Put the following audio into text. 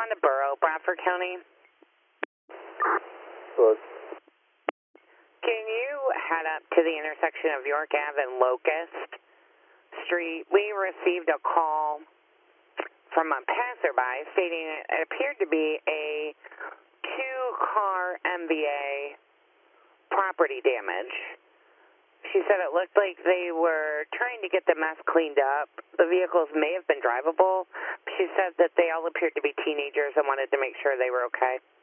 Rhonda Burrow, Bradford County. Look. Can you head up to the intersection of York Ave and Locust Street? We received a call from a passerby stating it appeared to be a two-car MVA property damage. She said it looked like they were trying to get the mess cleaned up. The vehicles may have been drivable. She said that they all appeared to be teenagers and wanted to make sure they were okay.